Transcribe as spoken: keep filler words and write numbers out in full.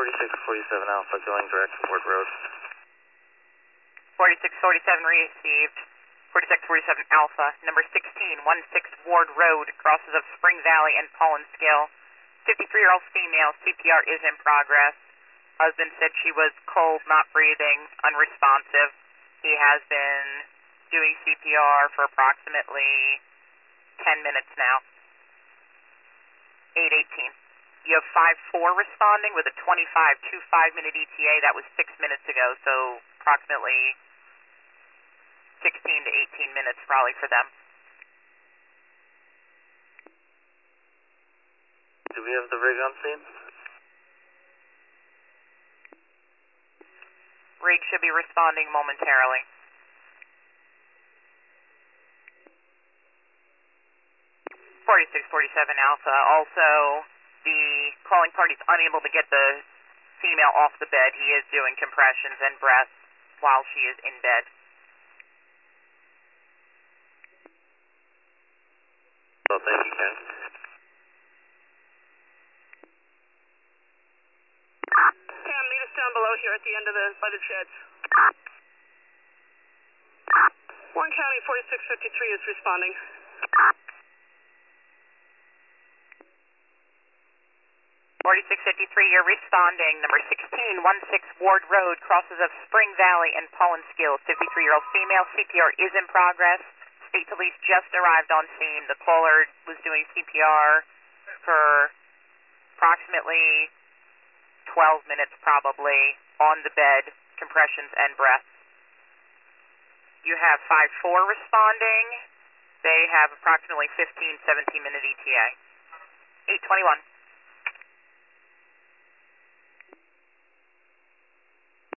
forty-six forty-seven Alpha going direct to Ward Road. forty-six forty-seven received. forty-six forty-seven Alpha, number sixteen sixteen Ward Road, crosses of Spring Valley and Pollenskill. fifty-three-year-old female, C P R is in progress. Husband said she was cold, not breathing, unresponsive. He has been doing C P R for approximately ten minutes now. eight eighteen. You have five four responding with a twenty-five twenty-five minute E T A. That was six minutes ago, so approximately sixteen to eighteen minutes probably for them. Do we have the rig on scene? Rig should be responding momentarily. forty-six forty-seven Alpha. Also, the calling party is unable to get the female off the bed. He is doing compressions and breaths while she is in bed. Well, thank you, Ken. Pam, meet us down below here at the end of the, by the sheds. Warren County forty-six fifty-three is responding. forty-six fifty-three, you're responding. Number sixteen sixteen Ward Road, crosses of Spring Valley and Pollenskill. fifty-three-year-old female, C P R is in progress. State police just arrived on scene. The caller was doing C P R for approximately twelve minutes probably on the bed, compressions and breaths. You have five four responding. They have approximately fifteen, seventeen minute E T A. eight twenty-one.